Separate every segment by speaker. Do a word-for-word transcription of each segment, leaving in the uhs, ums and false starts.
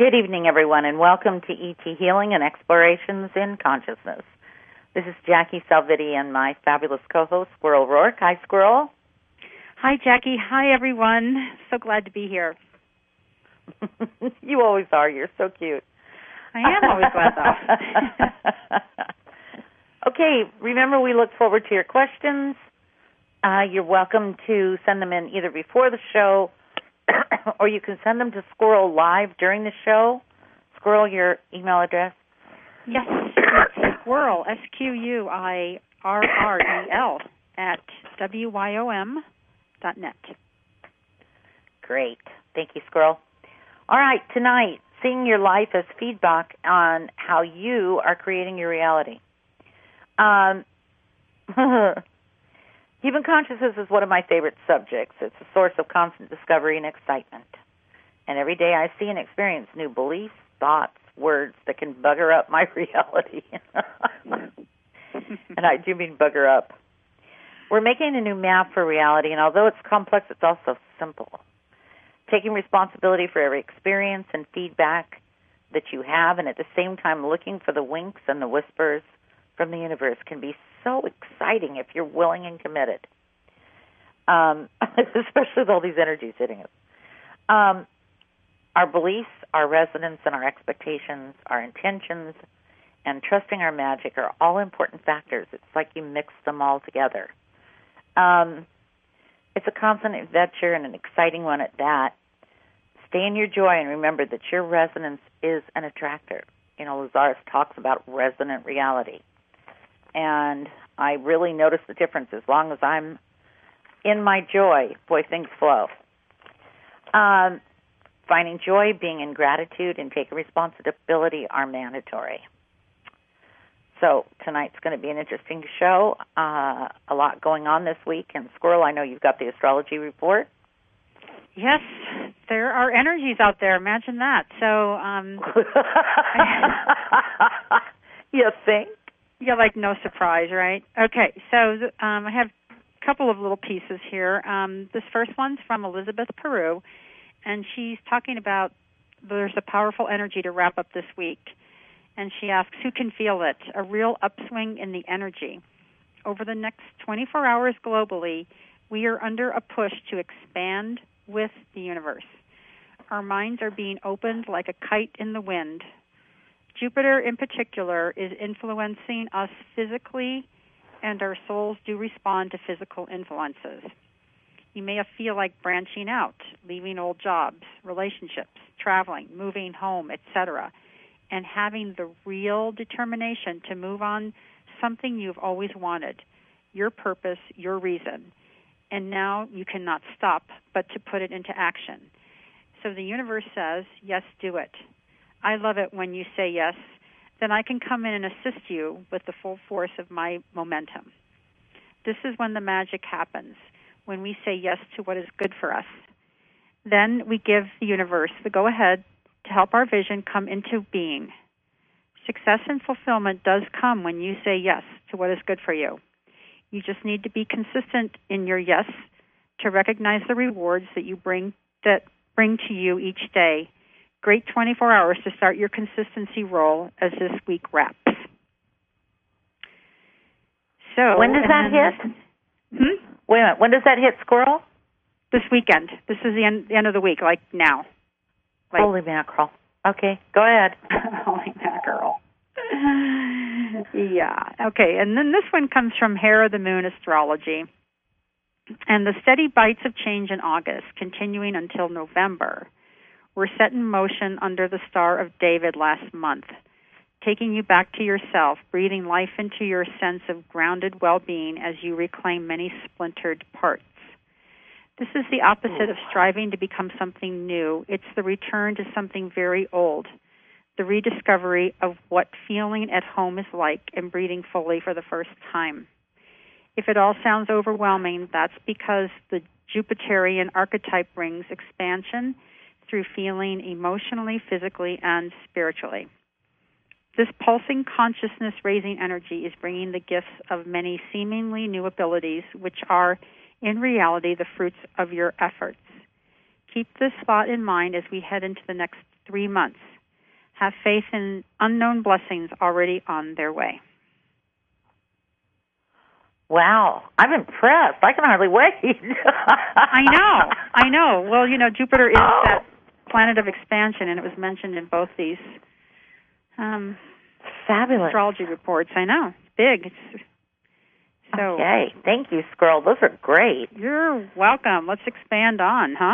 Speaker 1: Good evening, everyone, and welcome to E T Healing and Explorations in Consciousness. This is Jackie Salviti and my fabulous co-host, Squirrel Rourke. Hi, Squirrel.
Speaker 2: Hi, Jackie. Hi, everyone. So glad to be here.
Speaker 1: You always are. You're so cute.
Speaker 2: I am always glad, though.
Speaker 1: Okay, remember we look forward to your questions. Uh, you're welcome to send them in either before the show or you can send them to Squirrel live during the show. Squirrel, your email address?
Speaker 2: Yes, it's Squirrel, S Q U I R R E L, at W Y O M dot net.
Speaker 1: Great. Thank you, Squirrel. All right, tonight, seeing your life as feedback on how you are creating your reality. Um, Human consciousness is one of my favorite subjects. It's a source of constant discovery and excitement. And every day I see and experience new beliefs, thoughts, words that can bugger up my reality. And I do mean bugger up. We're making a new map for reality, and although it's complex, it's also simple. Taking responsibility for every experience and feedback that you have, and at the same time looking for the winks and the whispers from the universe can be so exciting if you're willing and committed, um, especially with all these energies hitting us. Um, our beliefs, our resonance, and our expectations, our intentions, and trusting our magic are all important factors. It's like you mix them all together. Um, it's a constant adventure and an exciting one at that. Stay in your joy and remember that your resonance is an attractor. You know, Lazarus talks about resonant reality. And I really notice the difference. As long as I'm in my joy, boy, things flow. Um, finding joy, being in gratitude, and taking responsibility are mandatory. So tonight's going to be an interesting show. Uh, a lot going on this week. And Squirrel, I know you've got the astrology report.
Speaker 2: Yes, there are energies out there. Imagine that. So, um,
Speaker 1: you think?
Speaker 2: Yeah, like no surprise, right? Okay, so um, I have a couple of little pieces here. Um, this first one's from Elizabeth Peru, and she's talking about there's a powerful energy to wrap up this week. And she asks, who can feel it? A real upswing in the energy. Over the next twenty-four hours globally, we are under a push to expand with the universe. Our minds are being opened like a kite in the wind. Jupiter, in particular, is influencing us physically, and our souls do respond to physical influences. You may feel like branching out, leaving old jobs, relationships, traveling, moving home, et cetera, and having the real determination to move on something you've always wanted, your purpose, your reason. And now you cannot stop but to put it into action. So the universe says, yes, do it. I love it when you say yes, then I can come in and assist you with the full force of my momentum. This is when the magic happens, when we say yes to what is good for us. Then we give the universe the go-ahead to help our vision come into being. Success and fulfillment does come when you say yes to what is good for you. You just need to be consistent in your yes to recognize the rewards that you bring that bring to you each day. Great twenty-four hours to start your consistency roll as this week wraps. So
Speaker 1: when does that
Speaker 2: then,
Speaker 1: hit?
Speaker 2: Hmm?
Speaker 1: Wait a minute. When does that hit, Squirrel?
Speaker 2: This weekend. This is the end, the end of the week, like now. Like,
Speaker 1: Holy mackerel. Okay, go ahead.
Speaker 2: Holy mackerel. Yeah. Okay, and then this one comes from Hair of the Moon Astrology. And the steady bites of change in August, continuing until November, were set in motion under the Star of David last month, taking you back to yourself, breathing life into your sense of grounded well-being as you reclaim many splintered parts. This is the opposite of striving to become something new. It's the return to something very old, the rediscovery of what feeling at home is like and breathing fully for the first time. If it all sounds overwhelming, that's because the Jupiterian archetype brings expansion through feeling emotionally, physically, and spiritually. This pulsing consciousness-raising energy is bringing the gifts of many seemingly new abilities, which are, in reality, the fruits of your efforts. Keep this thought in mind as we head into the next three months. Have faith in unknown blessings already on their way.
Speaker 1: Wow, I'm impressed. I can hardly wait.
Speaker 2: I know, I know. Well, you know, Jupiter is
Speaker 1: oh.
Speaker 2: that planet of expansion, and it was mentioned in both these um,
Speaker 1: fabulous
Speaker 2: astrology reports. I know, it's big. It's, so,
Speaker 1: okay, thank you, Squirrel. Those are great.
Speaker 2: You're welcome. Let's expand on, huh?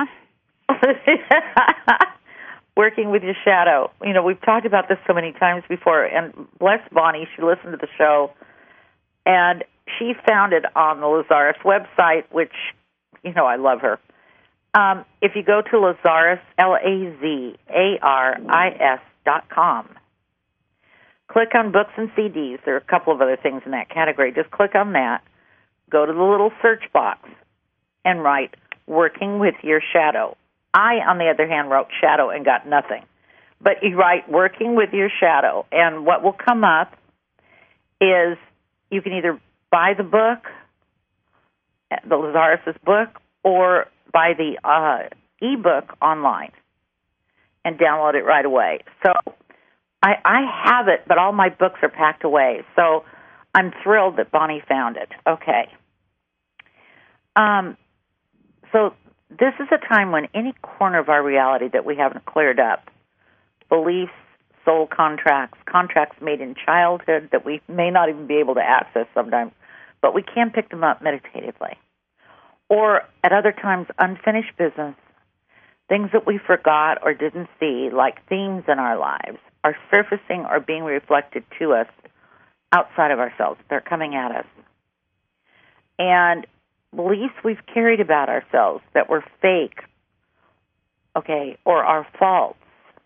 Speaker 1: Working with your shadow. You know, we've talked about this so many times before, and bless Bonnie, she listened to the show, and she found it on the Lazarus website, which, you know, I love her. Um, if you go to Lazarus, L A Z A R I S dot com, click on books and C Ds. There are a couple of other things in that category. Just click on that, go to the little search box, and write Working with Your Shadow. I, on the other hand, wrote shadow and got nothing. But you write Working with Your Shadow, and what will come up is you can either buy the book, the Lazarus' book, or buy the uh, e-book online and download it right away. So I, I have it, but all my books are packed away. So I'm thrilled that Bonnie found it. Okay. Um. So this is a time when any corner of our reality that we haven't cleared up, beliefs, soul contracts, contracts made in childhood that we may not even be able to access sometimes, but we can pick them up meditatively. Or at other times, unfinished business, things that we forgot or didn't see, like themes in our lives, are surfacing or being reflected to us outside of ourselves. They're coming at us. And beliefs we've carried about ourselves that were fake, okay, or are false.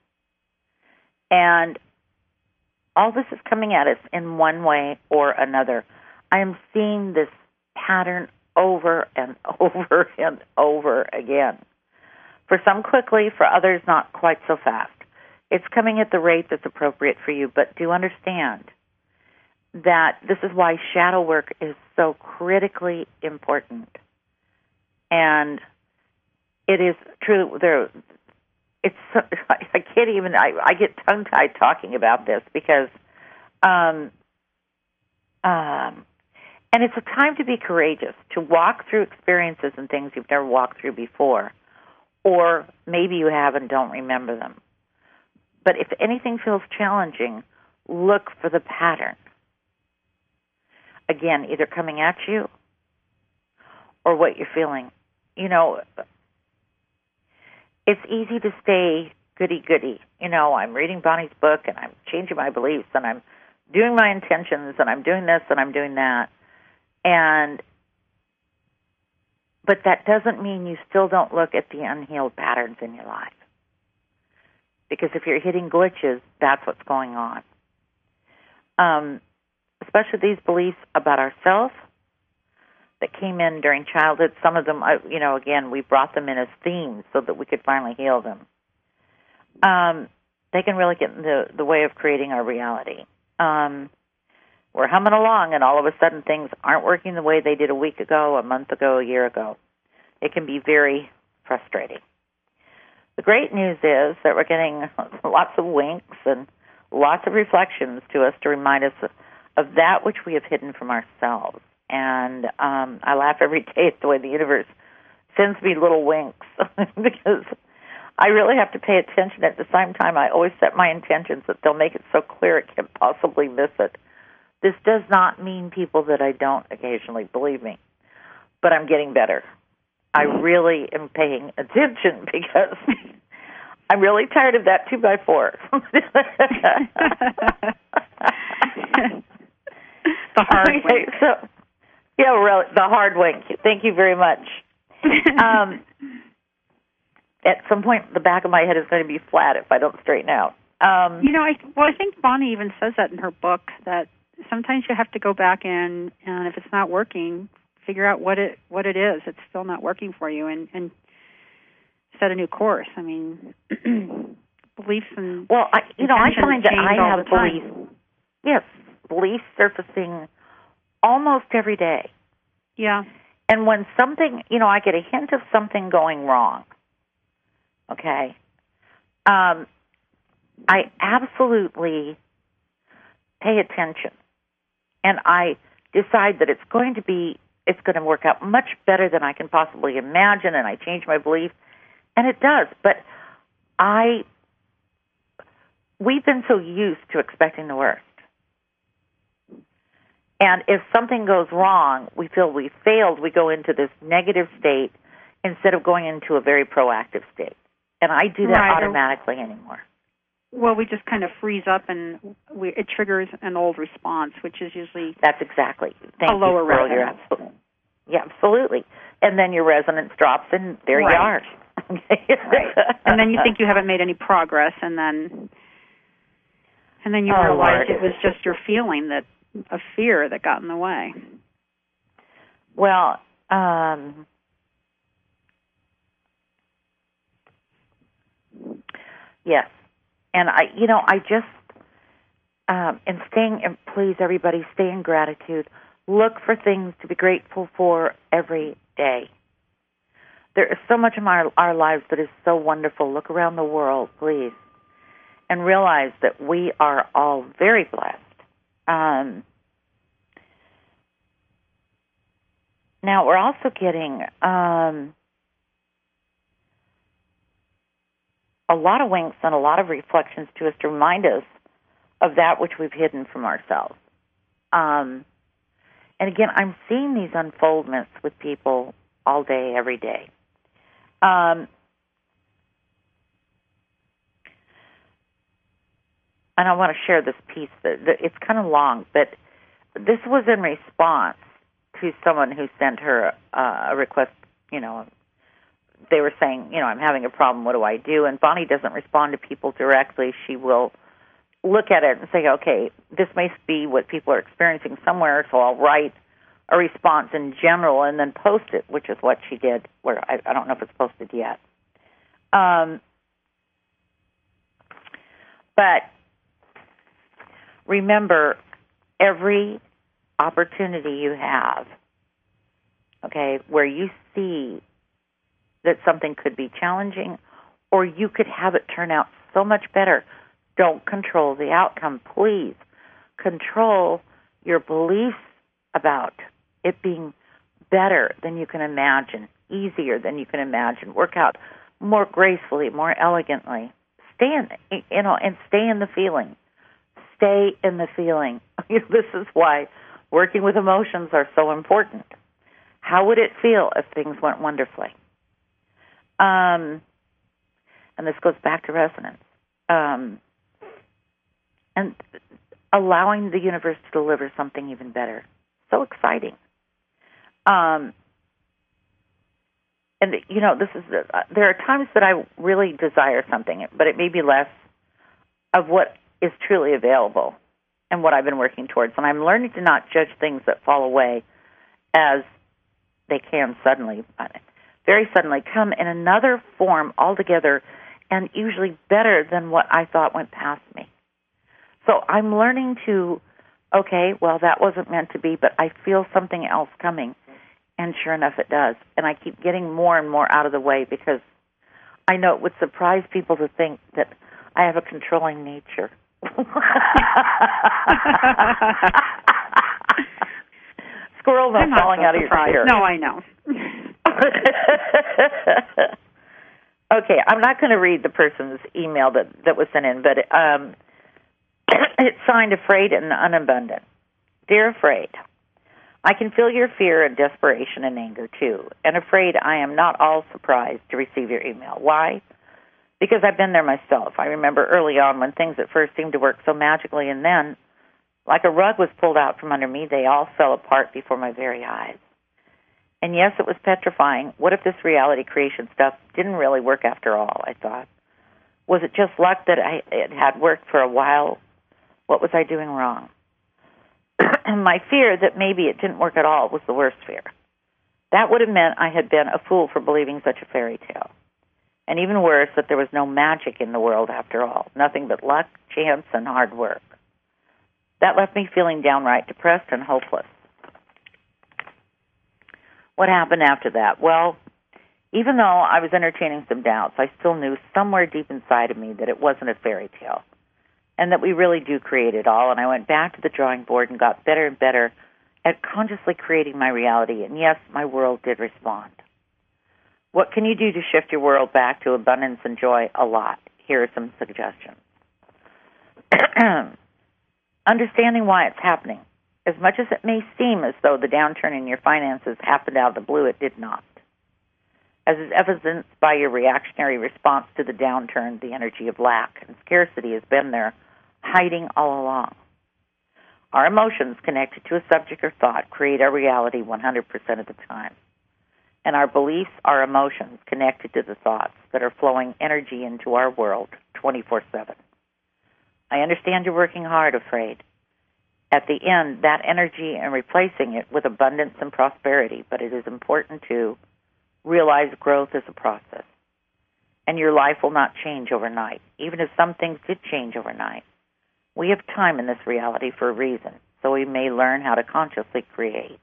Speaker 1: And all this is coming at us in one way or another. I am seeing this pattern over and over and over again. For some quickly, for others not quite so fast. It's coming at the rate that's appropriate for you, but do understand that this is why shadow work is so critically important. And it is true, there, it's, I can't even, I, I get tongue-tied talking about this because, um, um, and it's a time to be courageous, to walk through experiences and things you've never walked through before, or maybe you have and don't remember them. But if anything feels challenging, look for the pattern. Again, either coming at you or what you're feeling. You know, it's easy to stay goody-goody. You know, I'm reading Bonnie's book and I'm changing my beliefs and I'm doing my intentions and I'm doing this and I'm doing that. And but that doesn't mean you still don't look at the unhealed patterns in your life. Because if you're hitting glitches, that's what's going on. Um, especially these beliefs about ourselves that came in during childhood. Some of them, you know, again, we brought them in as themes so that we could finally heal them. Um, they can really get in the, the way of creating our reality. Um, we're humming along, and all of a sudden things aren't working the way they did a week ago, a month ago, a year ago. It can be very frustrating. The great news is that we're getting lots of winks and lots of reflections to us to remind us of, of that which we have hidden from ourselves. And um, I laugh every day at the way the universe sends me little winks because I really have to pay attention. At the same time, I always set my intentions that they'll make it so clear it can't possibly miss it. This does not mean, people, that I don't occasionally believe me, but I'm getting better. I really am paying attention because I'm really tired of that two by four.
Speaker 2: The hard
Speaker 1: okay,
Speaker 2: wink.
Speaker 1: So, yeah, really, the hard wink. Thank you very much. Um, at some point, the back of my head is going to be flat if I don't straighten out. Um,
Speaker 2: you know, I, well, I think Bonnie even says that in her book, that sometimes you have to go back in, and if it's not working, figure out what it what it is. It's still not working for you, and, and set a new course. I mean, beliefs and
Speaker 1: well, I, you know, I find that I have
Speaker 2: beliefs.
Speaker 1: Yes, beliefs surfacing almost every day.
Speaker 2: Yeah.
Speaker 1: And when something, you know, I get a hint of something going wrong, okay, um, I absolutely pay attention, and I decide that it's going to be, it's going to work out much better than I can possibly imagine, and I change my belief, and it does. But I, we've been so used to expecting the worst. And if something goes wrong, we feel we failed, we go into this negative state instead of going into a very proactive state. And I do that
Speaker 2: right.
Speaker 1: automatically anymore.
Speaker 2: Well, we just kind of freeze up, and we, it triggers an old response, which is usually
Speaker 1: That's exactly. Thank
Speaker 2: a lower
Speaker 1: you, Squirrel. You're
Speaker 2: resonance.
Speaker 1: absolutely, yeah, absolutely. And then your resonance drops, and there
Speaker 2: right.
Speaker 1: you are.
Speaker 2: right. And then you think you haven't made any progress, and then and then you
Speaker 1: oh,
Speaker 2: realize
Speaker 1: Lord.
Speaker 2: it was just your feeling that of fear that got in the way.
Speaker 1: Well, um, yes. And I, you know, I just, um, and staying, and please everybody, stay in gratitude. Look for things to be grateful for every day. There is so much in our, our lives that is so wonderful. Look around the world, please, and realize that we are all very blessed. Um, now, we're also getting um, a lot of winks and a lot of reflections to us to remind us of that which we've hidden from ourselves. Um, and again, I'm seeing these unfoldments with people all day, every day. Um, and I want to share this piece. That, that it's kind of long, but this was in response to someone who sent her uh, a request. You know, they were saying, you know, I'm having a problem. What do I do? And Bonnie doesn't respond to people directly. She will look at it and say, okay, this may be what people are experiencing somewhere, so I'll write a response in general and then post it, which is what she did, where I, I don't know if it's posted yet. Um, but remember, every opportunity you have, okay, where you see that something could be challenging or you could have it turn out so much better, don't control the outcome. Please control your beliefs about it being better than you can imagine, easier than you can imagine, work out more gracefully, more elegantly. Stay in, you know, and stay in the feeling. Stay in the feeling. This is why working with emotions are so important. How would it feel if things went wonderfully? Um, and this goes back to resonance. Um, and allowing the universe to deliver something even better. So exciting. Um, and, you know, this is uh, there are times that I really desire something, but it may be less of what is truly available and what I've been working towards. And I'm learning to not judge things that fall away as they can suddenly, very suddenly, come in another form altogether and usually better than what I thought went past me. So I'm learning to, okay, well, that wasn't meant to be, but I feel something else coming. And sure enough, it does. And I keep getting more and more out of the way because I know it would surprise people to think that I have a controlling nature. Squirrel not falling
Speaker 2: so
Speaker 1: out of your chair.
Speaker 2: No, I know.
Speaker 1: Okay, I'm not going to read the person's email that, that was sent in, but um, it's signed Afraid and Unabundant. Dear Afraid, I can feel your fear and desperation and anger, too. And Afraid, I am not all surprised to receive your email. Why? Because I've been there myself. I remember early on when things at first seemed to work so magically, and then, like a rug was pulled out from under me, they all fell apart before my very eyes. And yes, it was petrifying. What if this reality creation stuff didn't really work after all, I thought. Was it just luck that I, it had worked for a while? What was I doing wrong? And my fear that maybe it didn't work at all was the worst fear. That would have meant I had been a fool for believing such a fairy tale. And even worse, that there was no magic in the world after all, nothing but luck, chance, and hard work. That left me feeling downright depressed and hopeless. What happened after that? Well, Even though I was entertaining some doubts, I still knew somewhere deep inside of me that it wasn't a fairy tale and that we really do create it all. And I went back to the drawing board and got better and better at consciously creating my reality. And yes, my world did respond. What can you do to shift your world back to abundance and joy? A lot. Here are some suggestions. Understanding why it's happening. As much as it may seem as though the downturn in your finances happened out of the blue, it did not. As is evidenced by your reactionary response to the downturn, the energy of lack and scarcity has been there, hiding all along. Our emotions connected to a subject or thought create our reality one hundred percent of the time. And our beliefs are emotions connected to the thoughts that are flowing energy into our world twenty-four seven. I understand you're working hard, Afraid. At the end, that energy and replacing it with abundance and prosperity, but it is important to realize growth is a process. And your life will not change overnight, even if some things did change overnight. We have time in this reality for a reason, so we may learn how to consciously create.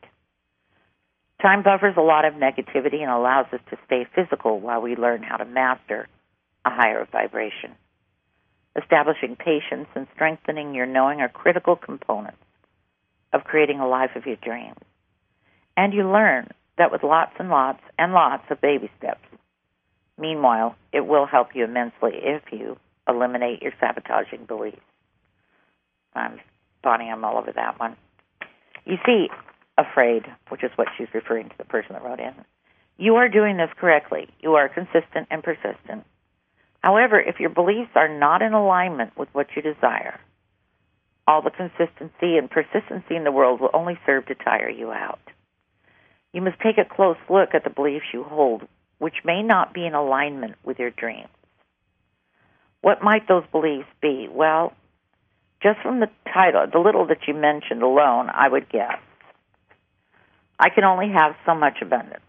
Speaker 1: Time buffers a lot of negativity and allows us to stay physical while we learn how to master a higher vibration. Establishing patience and strengthening your knowing are critical components of creating a life of your dreams. And you learn that with lots and lots and lots of baby steps. Meanwhile, it will help you immensely if you eliminate your sabotaging beliefs. I'm Bonnie, I'm all over that one. You see, Afraid, which is what she's referring to, the person that wrote in, you are doing this correctly. You are consistent and persistent. However, if your beliefs are not in alignment with what you desire, all the consistency and persistency in the world will only serve to tire you out. You must take a close look at the beliefs you hold, which may not be in alignment with your dreams. What might those beliefs be? Well, just from the title, the little that you mentioned alone, I would guess. I can only have so much abundance.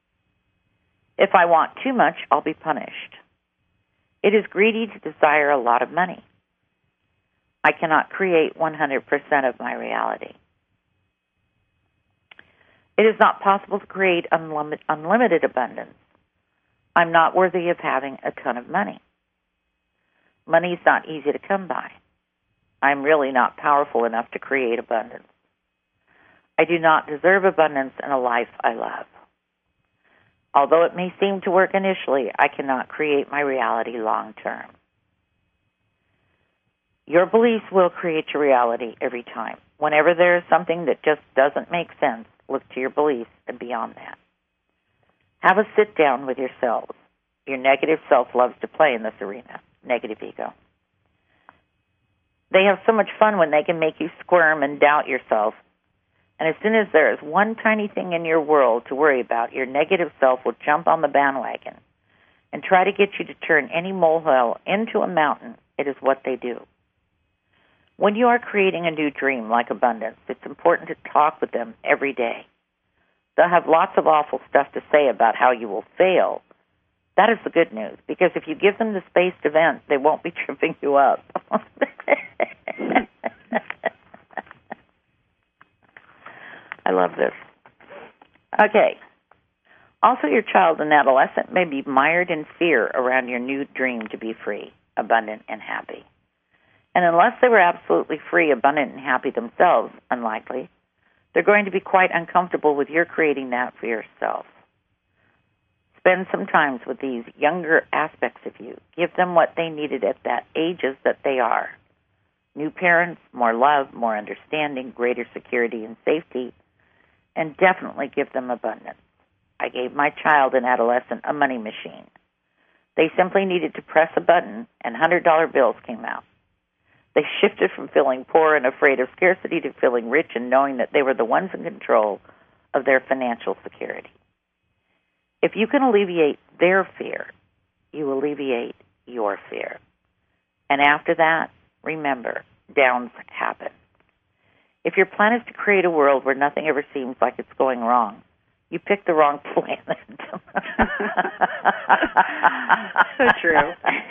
Speaker 1: If I want too much, I'll be punished. It is greedy to desire a lot of money. I cannot create one hundred percent of my reality. It is not possible to create unlimited, unlimited abundance. I'm not worthy of having a ton of money. Money is not easy to come by. I'm really not powerful enough to create abundance. I do not deserve abundance in a life I love. Although it may seem to work initially, I cannot create my reality long term. Your beliefs will create your reality every time. Whenever there is something that just doesn't make sense, look to your beliefs and beyond that. Have a sit down with yourselves. Your negative self loves to play in this arena, negative ego. They have so much fun when they can make you squirm and doubt yourself. And as soon as there is one tiny thing in your world to worry about, your negative self will jump on the bandwagon and try to get you to turn any molehill into a mountain. It is what they do. When you are creating a new dream like abundance, it's important to talk with them every day. They'll have lots of awful stuff to say about how you will fail. That is the good news, because if you give them the space to vent, they won't be tripping you up. I love this. Okay. Also, your child and adolescent may be mired in fear around your new dream to be free, abundant, and happy. And unless they were absolutely free, abundant, and happy themselves, unlikely, they're going to be quite uncomfortable with your creating that for yourself. Spend some time with these younger aspects of you. Give them what they needed at that ages that they are. New parents, more love, more understanding, greater security and safety, and definitely give them abundance. I gave my child and adolescent a money machine. They simply needed to press a button, and one hundred dollar bills came out. They shifted from feeling poor and afraid of scarcity to feeling rich and knowing that they were the ones in control of their financial security. If you can alleviate their fear, you alleviate your fear. And after that, remember, downs happen. If your plan is to create a world where nothing ever seems like it's going wrong, you picked the wrong planet.
Speaker 2: So true.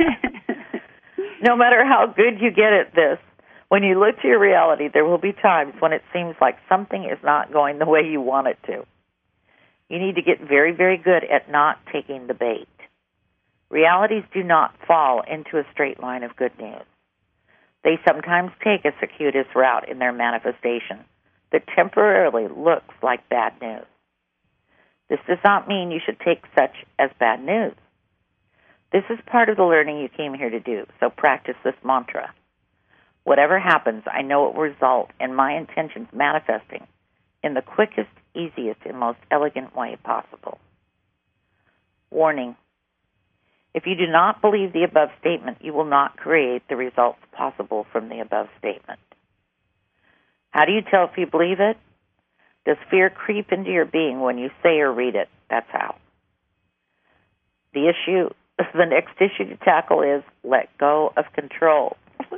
Speaker 1: No matter how good you get at this, when you look to your reality, there will be times when it seems like something is not going the way you want it to. You need to get very, very good at not taking the bait. Realities do not fall into a straight line of good news. They sometimes take a circuitous route in their manifestation that temporarily looks like bad news. This does not mean you should take such as bad news. This is part of the learning you came here to do, so practice this mantra. Whatever happens, I know it will result in my intentions manifesting in the quickest, easiest, and most elegant way possible. Warning. If you do not believe the above statement, you will not create the results possible from the above statement. How do you tell if you believe it? Does fear creep into your being when you say or read it? That's how. The issue, the next issue to tackle is let go of control.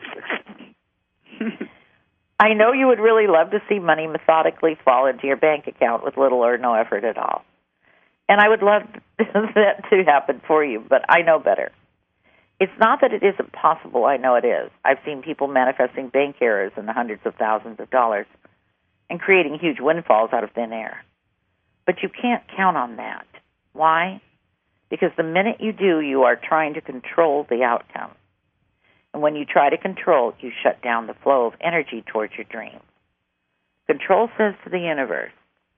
Speaker 1: I know you would really love to see money methodically fall into your bank account with little or no effort at all. And I would love that to happen for you, but I know better. It's not that it isn't possible. I know it is. I've seen people manifesting bank errors in the hundreds of thousands of dollars and creating huge windfalls out of thin air. But you can't count on that. Why? Because the minute you do, you are trying to control the outcome. And when you try to control, you shut down the flow of energy towards your dream. Control says to the universe,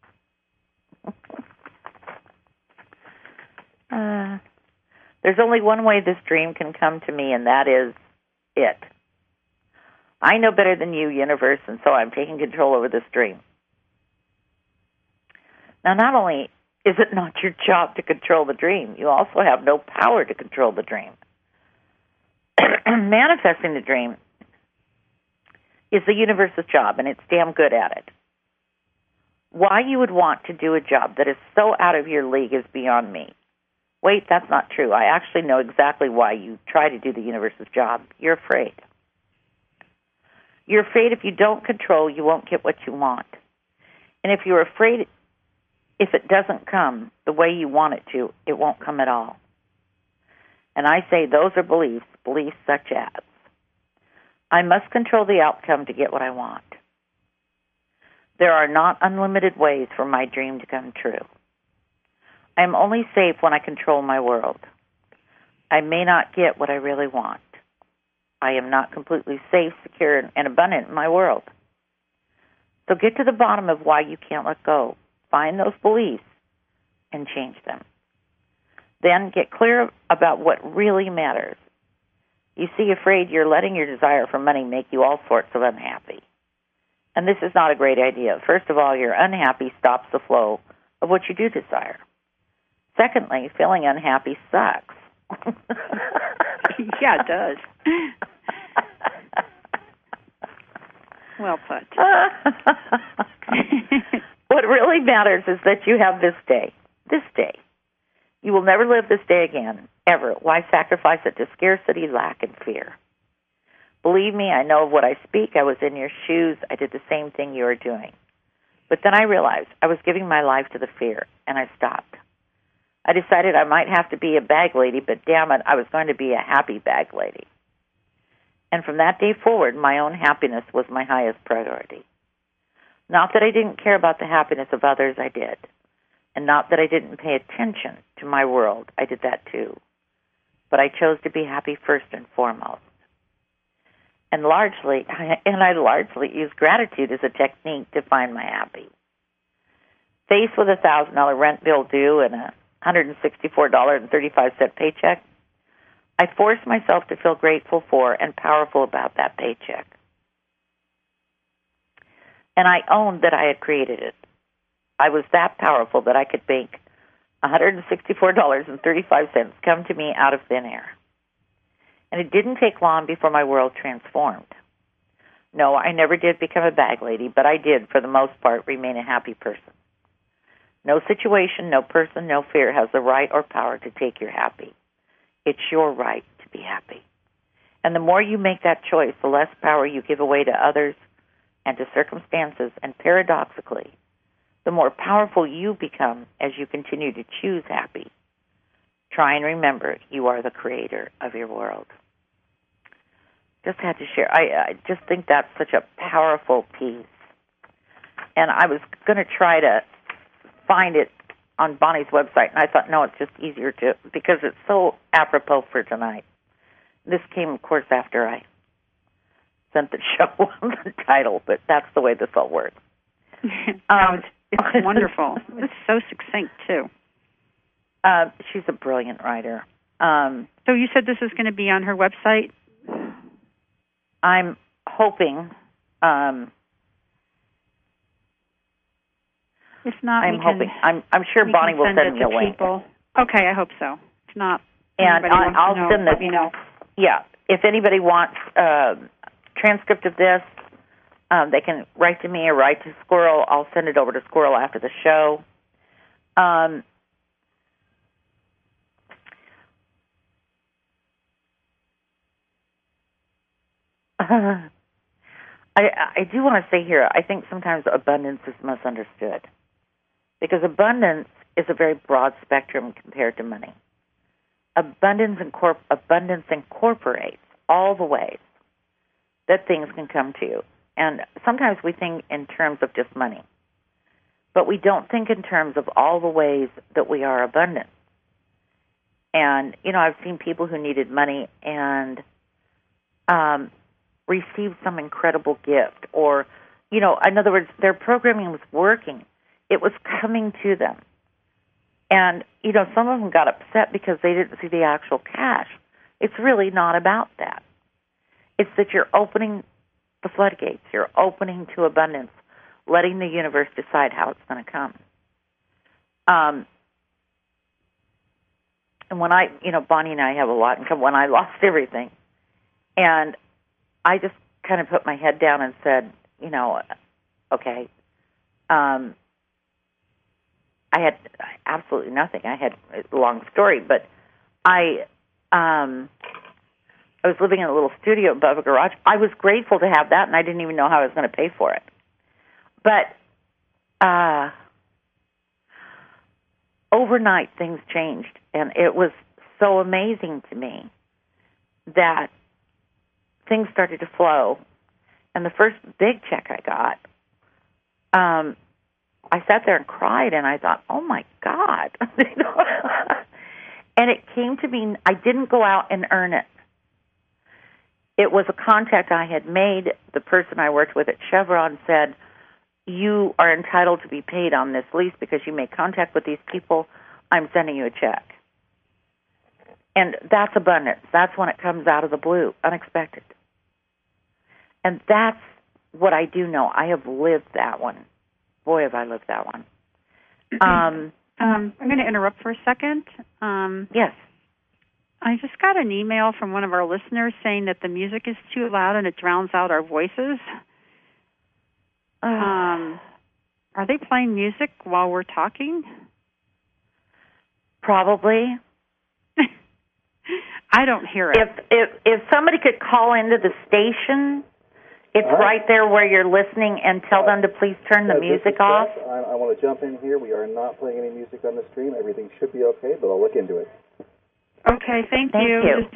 Speaker 1: uh, there's only one way this dream can come to me, and that is it. I know better than you, universe, and so I'm taking control over this dream. Now, not only is it not your job to control the dream, you also have no power to control the dream. Manifesting the dream is the universe's job, and it's damn good at it. Why you would want to do a job that is so out of your league is beyond me. Wait, that's not true. I actually know exactly why you try to do the universe's job. You're afraid. You're afraid if you don't control, you won't get what you want. And if you're afraid if it doesn't come the way you want it to, it won't come at all. And I say those are beliefs, beliefs such as, I must control the outcome to get what I want. There are not unlimited ways for my dream to come true. I am only safe when I control my world. I may not get what I really want. I am not completely safe, secure, and abundant in my world. So get to the bottom of why you can't let go. Find those beliefs and change them. Then get clear about what really matters. You see, afraid you're letting your desire for money make you all sorts of unhappy. And this is not a great idea. First of all, your unhappy stops the flow of what you do desire. Secondly, feeling unhappy sucks.
Speaker 2: Yeah, it does. Well put.
Speaker 1: What really matters is that you have this day. This day. You will never live this day again, ever. Why sacrifice it to scarcity, lack, and fear? Believe me, I know of what I speak. I was in your shoes. I did the same thing you are doing. But then I realized I was giving my life to the fear, and I stopped. I decided I might have to be a bag lady, but damn it, I was going to be a happy bag lady. And from that day forward, my own happiness was my highest priority. Not that I didn't care about the happiness of others, I did. And not that I didn't pay attention to my world, I did that too. But I chose to be happy first and foremost. And largely, and I largely use gratitude as a technique to find my happy. Faced with a one thousand dollars rent bill due and a one hundred sixty-four dollars and thirty-five cents paycheck, I forced myself to feel grateful for and powerful about that paycheck. And I owned that I had created it. I was that powerful that I could make one hundred sixty-four dollars and thirty-five cents come to me out of thin air. And it didn't take long before my world transformed. No, I never did become a bag lady, but I did, for the most part, remain a happy person. No situation, no person, no fear has the right or power to take your happy. It's your right to be happy. And the more you make that choice, the less power you give away to others and to circumstances, and paradoxically, the more powerful you become as you continue to choose happy. Try and remember, you are the creator of your world. Just had to share. I, I just think that's such a powerful piece. And I was going to try to find it on Bonnie's website, and I thought, no, it's just easier to, because it's so apropos for tonight. This came, of course, after I sent the show the title, but that's the way this all works.
Speaker 2: um, it's, it's wonderful. It's so succinct, too.
Speaker 1: Uh, she's a brilliant writer. Um,
Speaker 2: so you said this is going to be on her website?
Speaker 1: I'm hoping. Um,
Speaker 2: if not,
Speaker 1: I'm
Speaker 2: we
Speaker 1: hoping.
Speaker 2: Can,
Speaker 1: I'm, I'm sure Bonnie will send,
Speaker 2: send
Speaker 1: me a link.
Speaker 2: People. Okay, I hope so. If not,
Speaker 1: and I, I'll
Speaker 2: know,
Speaker 1: send the.
Speaker 2: Let me know.
Speaker 1: Yeah, if anybody wants a transcript of this, um, they can write to me or write to Squirrel. I'll send it over to Squirrel after the show. Um, I, I do want to say here, I think sometimes abundance is misunderstood, because abundance is a very broad spectrum compared to money. Abundance, incorpor- abundance incorporates all the ways that things can come to you. And sometimes we think in terms of just money, but we don't think in terms of all the ways that we are abundant. And, you know, I've seen people who needed money and um, received some incredible gift, or, you know, in other words, their programming was working. It was coming to them. And, you know, some of them got upset because they didn't see the actual cash. It's really not about that. It's that you're opening the floodgates. You're opening to abundance, letting the universe decide how it's going to come. Um, and when I, you know, Bonnie and I have a lot in common. When I lost everything, and I just kind of put my head down and said, you know, okay, um, I had absolutely nothing. I had a long story, but I um, I was living in a little studio above a garage. I was grateful to have that, and I didn't even know how I was going to pay for it. But uh, overnight, things changed, and it was so amazing to me that things started to flow. And the first big check I got, um, I sat there and cried, and I thought, oh, my God. And it came to me, I didn't go out and earn it. It was a contact I had made. The person I worked with at Chevron said, you are entitled to be paid on this lease because you made contact with these people. I'm sending you a check. And that's abundance. That's when it comes out of the blue, unexpected. And that's what I do know. I have lived that one. Boy, have I lived that one. Um,
Speaker 2: um, I'm going to interrupt for a second. Um,
Speaker 1: yes.
Speaker 2: I just got an email from one of our listeners saying that the music is too loud and it drowns out our voices. Um, are they playing music while we're talking?
Speaker 1: Probably.
Speaker 2: I don't hear it.
Speaker 1: If if if somebody could call into the station, it's right. right there where you're listening, and tell them to please turn the music off.
Speaker 3: I, I want to jump in here. We are not playing any music on the stream. Everything should be okay, but I'll look into it.
Speaker 2: Okay, thank,
Speaker 1: thank
Speaker 2: you.
Speaker 1: you.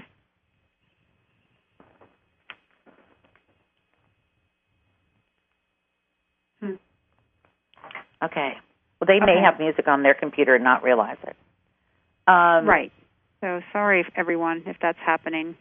Speaker 2: Hmm.
Speaker 1: Okay. Well, they may
Speaker 2: okay.
Speaker 1: have music on their computer and not realize it. Um,
Speaker 2: right. So sorry, everyone, if that's happening.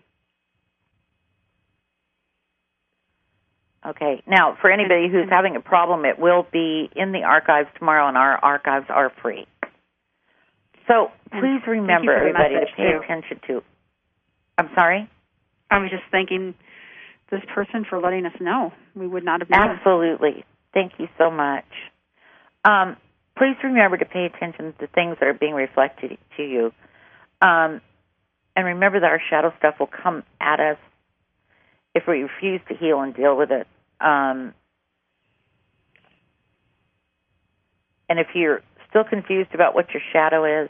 Speaker 1: Okay. Now, for anybody who's having a problem, it will be in the archives tomorrow, and our archives are free. So please remember, everybody, to pay too. attention to. I'm sorry?
Speaker 2: I was just thanking this person for letting us know. We would not have known.
Speaker 1: Absolutely. Thank you so much. Um, please remember to pay attention to things that are being reflected to you. Um, and remember that our shadow stuff will come at us if we refuse to heal and deal with it. Um, and if you're still confused about what your shadow is,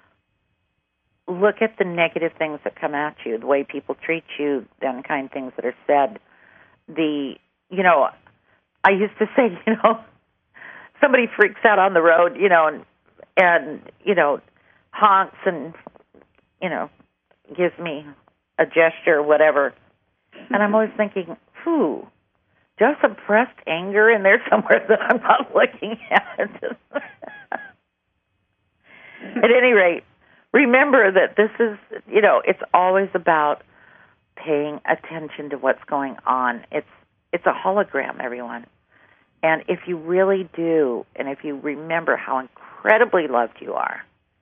Speaker 1: look at the negative things that come at you, the way people treat you, the unkind things that are said. The, you know, I used to say, you know, somebody freaks out on the road, you know, and, and you know, honks and, you know, gives me a gesture or whatever. And I'm always thinking, whew, just suppressed anger in there somewhere that I'm not looking at. At any rate, remember that this is, you know, it's always about paying attention to what's going on. It's it's a hologram, everyone. And if you really do, and if you remember how incredibly loved you are,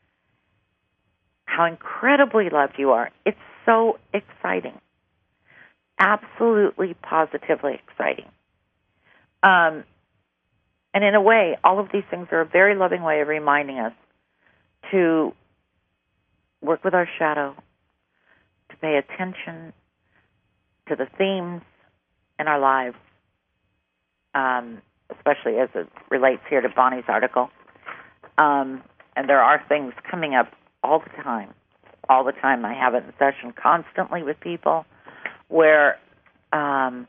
Speaker 1: how incredibly loved you are, it's so exciting. Absolutely, positively exciting. Um, and in a way, all of these things are a very loving way of reminding us to work with our shadow, to pay attention to the themes in our lives, um, especially as it relates here to Bonnie's article. Um, and there are things coming up all the time, all the time. I have it in session constantly with people where um,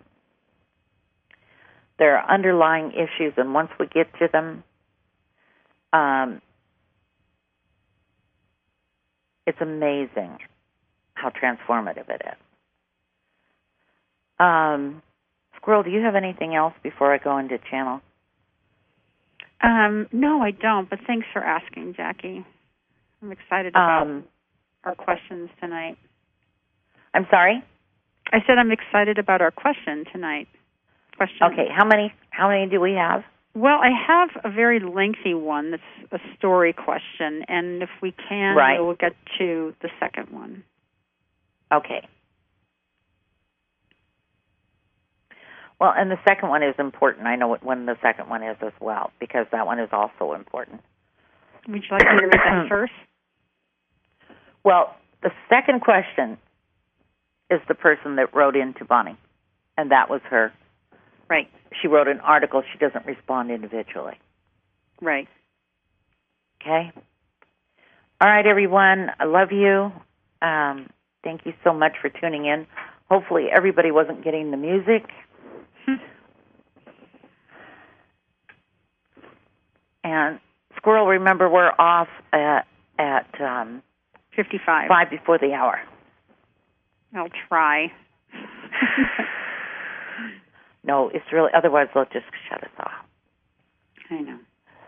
Speaker 1: there are underlying issues, and once we get to them, um, it's amazing how transformative it is. Um, Squirrel, do you have anything else before I go into channel?
Speaker 2: Um, no, I don't, but thanks for asking, Jackie. I'm excited about
Speaker 1: Um,
Speaker 2: our questions tonight.
Speaker 1: I'm sorry?
Speaker 2: I said I'm excited about our question tonight. Question.
Speaker 1: Okay, how many how many do we have?
Speaker 2: Well, I have a very lengthy one that's a story question, and if we can,
Speaker 1: right.
Speaker 2: we'll get to the second one.
Speaker 1: Okay. Well, and the second one is important. I know what when the second one is as well, because that one is also important.
Speaker 2: Would you like me to read that first?
Speaker 1: Well, the second question is the person that wrote in to Bonnie, and that was her.
Speaker 2: Right.
Speaker 1: She wrote an article. She doesn't respond individually.
Speaker 2: Right.
Speaker 1: Okay? All right, everyone. I love you. Um, thank you so much for tuning in. Hopefully everybody wasn't getting the music. And Squirrel, remember, we're off at, at um,
Speaker 2: fifty-five.
Speaker 1: Five before the hour.
Speaker 2: I'll try.
Speaker 1: No, it's really, otherwise they'll just shut us off.
Speaker 2: I know.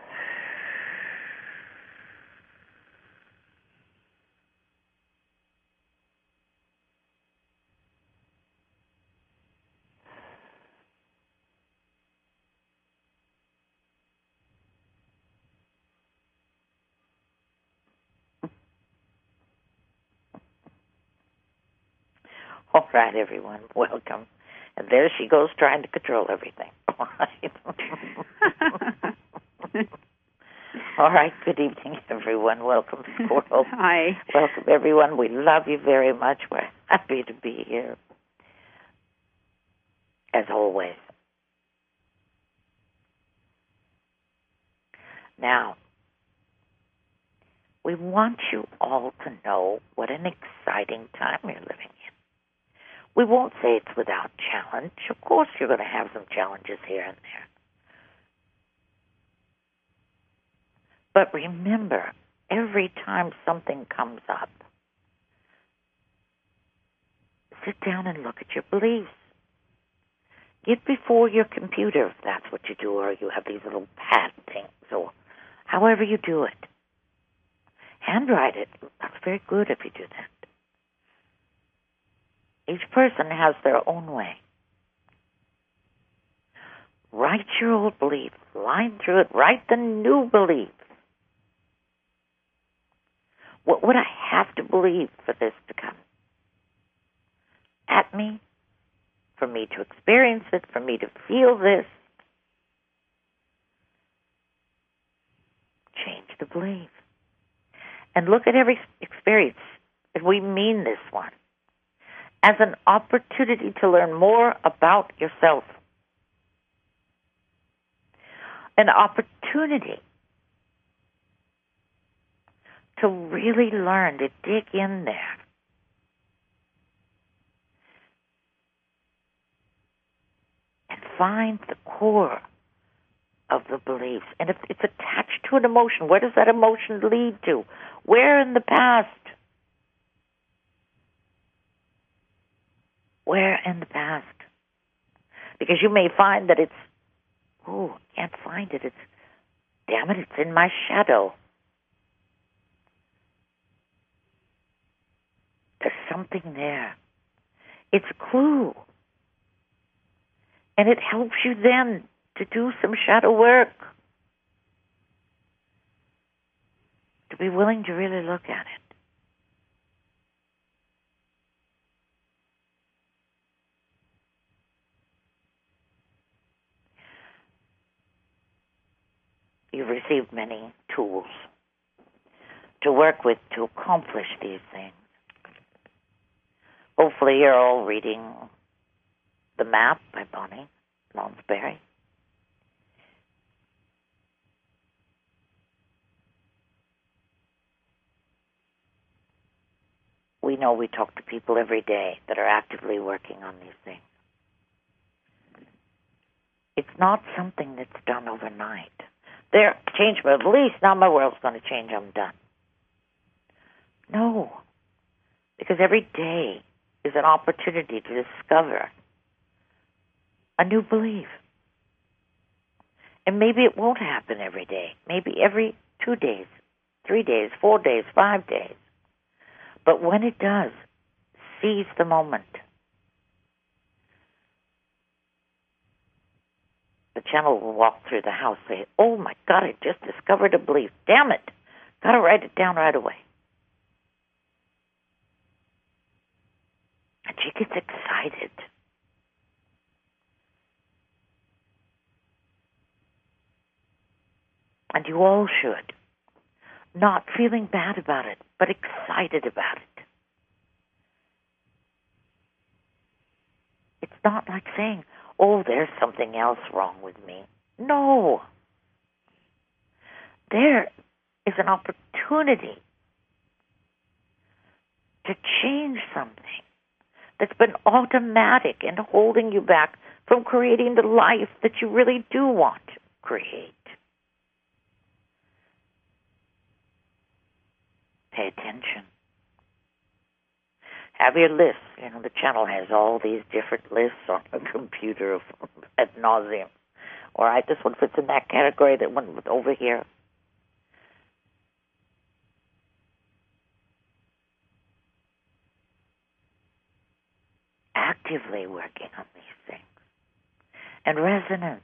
Speaker 1: All right, everyone, welcome. And there she goes trying to control everything. All right. All right, good evening, everyone. Welcome, Squirrel.
Speaker 2: Hi.
Speaker 1: Welcome, everyone. We love you very much. We're happy to be here, as always. Now, we want you all to know what an exciting time you're living in. We won't say it's without challenge. Of course you're going to have some challenges here and there. But remember, every time something comes up, sit down and look at your beliefs. Get before your computer, if that's what you do, or you have these little pad things, or however you do it. Handwrite it. That's very good if you do that. Each person has their own way. Write your old beliefs. Line through it. Write the new beliefs. What would I have to believe for this to come at me, for me to experience it, for me to feel this? Change the belief. And look at every experience, if we mean this one, as an opportunity to learn more about yourself. An opportunity to really learn, to dig in there. And find the core of the beliefs. And if it's attached to an emotion, where does that emotion lead to? Where in the past? Where in the past? Because you may find that it's, oh, I can't find it. It's, damn it, it's in my shadow. something there. It's a clue. And it helps you then to do some shadow work. To be willing to really look at it. You've received many tools to work with to accomplish these things. Hopefully you're all reading The Map by Bonnie Lounsbury. We know we talk to people every day that are actively working on these things. It's not something that's done overnight. There, change my beliefs, now my world's going to change, I'm done. No, because every day is an opportunity to discover a new belief. And maybe it won't happen every day. Maybe every two days, three days, four days, five days. But when it does, seize the moment. The channel will walk through the house, say, oh my God, I just discovered a belief. Damn it. Got to write it down right away. And she gets excited. And you all should. Not feeling bad about it, but excited about it. It's not like saying, oh, there's something else wrong with me. No. There is an opportunity to change something that's been automatic and holding you back from creating the life that you really do want to create. Pay attention. Have your lists. You know, the channel has all these different lists on the computer ad nauseum. All right, this one fits in that category, that one over here. Actively working on these things. And resonance.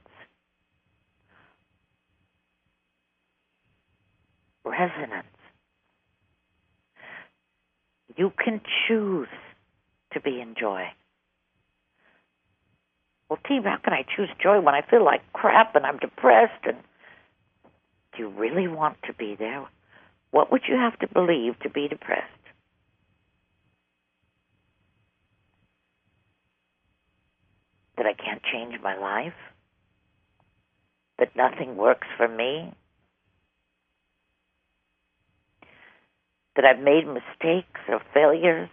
Speaker 1: Resonance. You can choose to be in joy. Well, team, how can I choose joy when I feel like crap and I'm depressed? And do you really want to be there? What would you have to believe to be depressed? That I can't change my life? That nothing works for me? That I've made mistakes or failures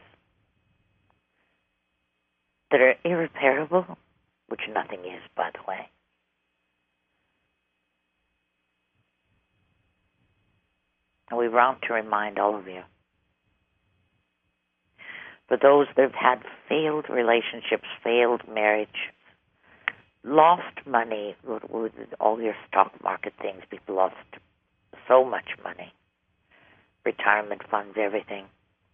Speaker 1: that are irreparable, which nothing is, by the way. And we want to remind all of you, for those that have had failed relationships, failed marriage, lost money with, with all your stock market things, people lost so much money. Retirement funds, everything.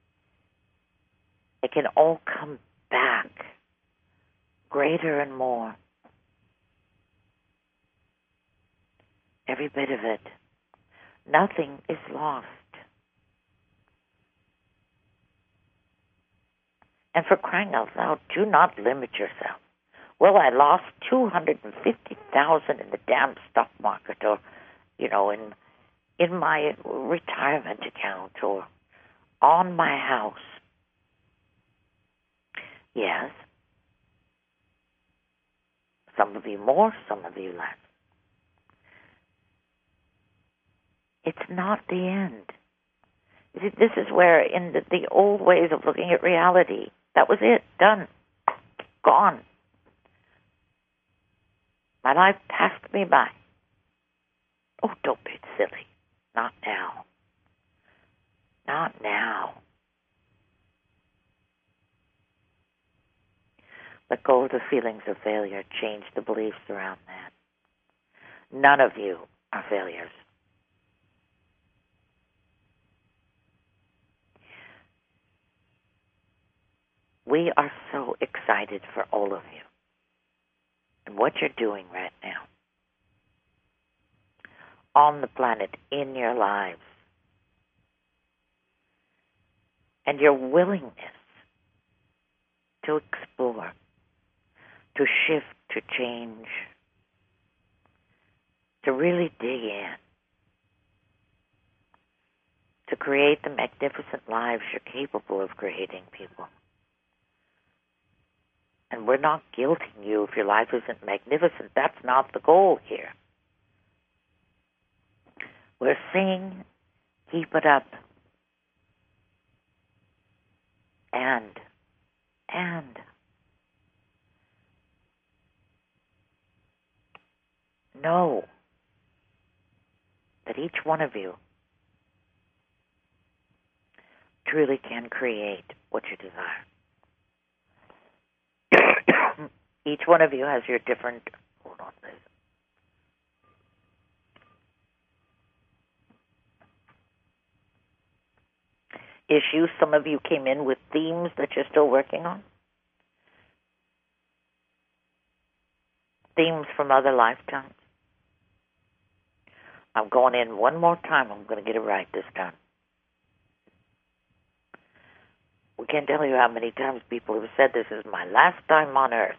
Speaker 1: It can all come back greater and more. Every bit of it. Nothing is lost. And for crying out loud, do not limit yourself. Well, I lost two hundred fifty thousand dollars in the damn stock market, or, you know, in in my retirement account, or on my house. Yes. Some of you more, some of you less. It's not the end. This is where, in the, the old ways of looking at reality, that was it, done, gone. My life passed me by. Oh, don't be silly. Not now. Not now. Let go of the feelings of failure. Change the beliefs around that. None of you are failures. we are so excited for all of you and what you're doing right now on the planet, in your lives, and your willingness to explore, to shift, to change, to really dig in, to create the magnificent lives you're capable of creating, people. And we're not guilting you if your life isn't magnificent. That's not the goal here. We're saying, keep it up. And, and, know that each one of you truly can create what you desire. Each one of you has your different, hold on, please. Issues. Some of you came in with themes that you're still working on. Themes from other lifetimes. I'm going in one more time. I'm going to get it right this time. We can't tell you how many times people have said this is my last time on earth.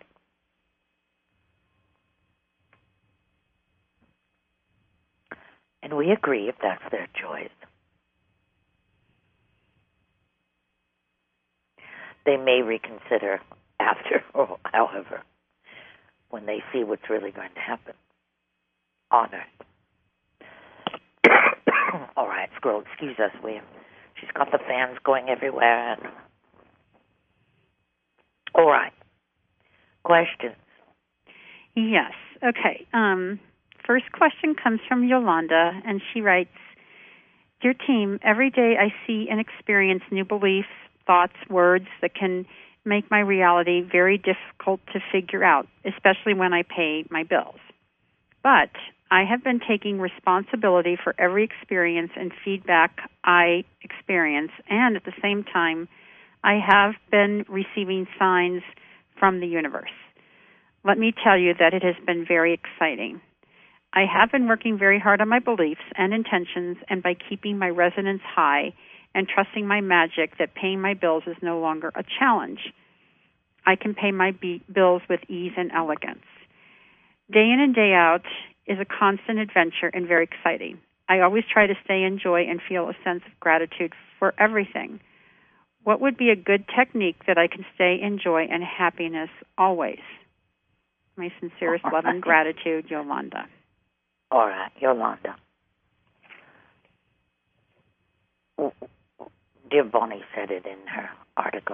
Speaker 1: And we agree if that's their choice. They may reconsider after, or however, when they see what's really going to happen on Earth. All right, Squirrel, excuse us. We have, she's got the fans going everywhere. And all right. Questions?
Speaker 2: Yes. Okay. Um, first question comes from Yolanda, and she writes, Dear team, every day I see and experience new beliefs, thoughts, words that can make my reality very difficult to figure out, especially when I pay my bills. But I have been taking responsibility for every experience and feedback I experience, and at the same time, I have been receiving signs from the universe. Let me tell you that it has been very exciting. I have been working very hard on my beliefs and intentions, and by keeping my resonance high and trusting my magic that paying my bills is no longer a challenge. I can pay my be- bills with ease and elegance. Day in and day out is a constant adventure and very exciting. I always try to stay in joy and feel a sense of gratitude for everything. What would be a good technique that I can stay in joy and happiness always? My sincerest love and gratitude, Yolanda.
Speaker 1: All right, Yolanda. Dear Bonnie said it in her article.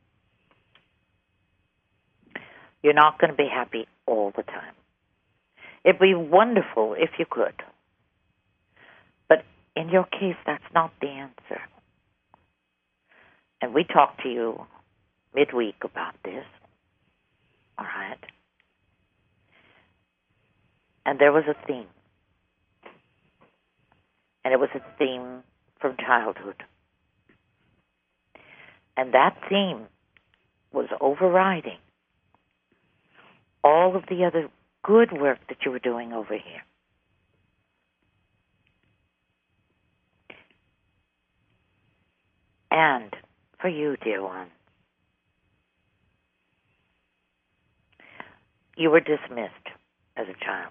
Speaker 1: You're not going to be happy all the time. It'd be wonderful if you could. But in your case, that's not the answer. And we talked to you midweek about this. All right? And there was a theme. And it was a theme from childhood. And that theme was overriding all of the other good work that you were doing over here. And for you, dear one, you were dismissed as a child.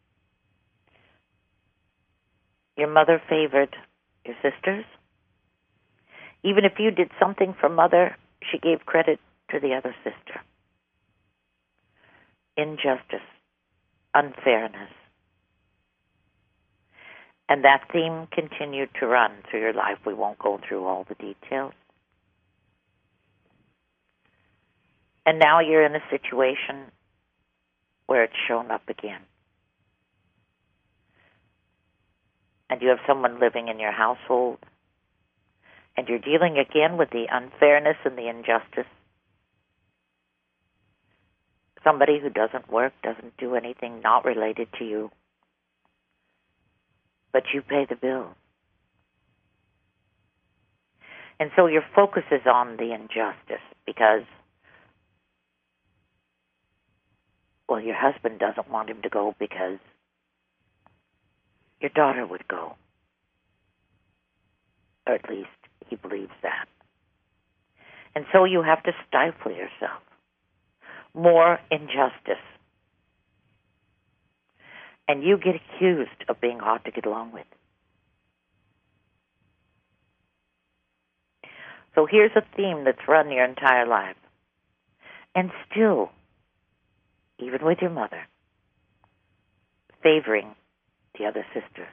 Speaker 1: Your mother favored your sisters. Even if you did something for mother, she gave credit to the other sister. Injustice, unfairness. And that theme continued to run through your life. We won't go through all the details. And now you're in a situation where it's shown up again. And you have someone living in your household. And you're dealing again with the unfairness and the injustice. Somebody who doesn't work, doesn't do anything, not related to you. But you pay the bill. And so your focus is on the injustice because well, your husband doesn't want him to go because your daughter would go. Or at least he believes that. And so you have to stifle yourself. More injustice. And you get accused of being hard to get along with. So here's a theme that's run your entire life. And still, even with your mother, favoring the other sisters.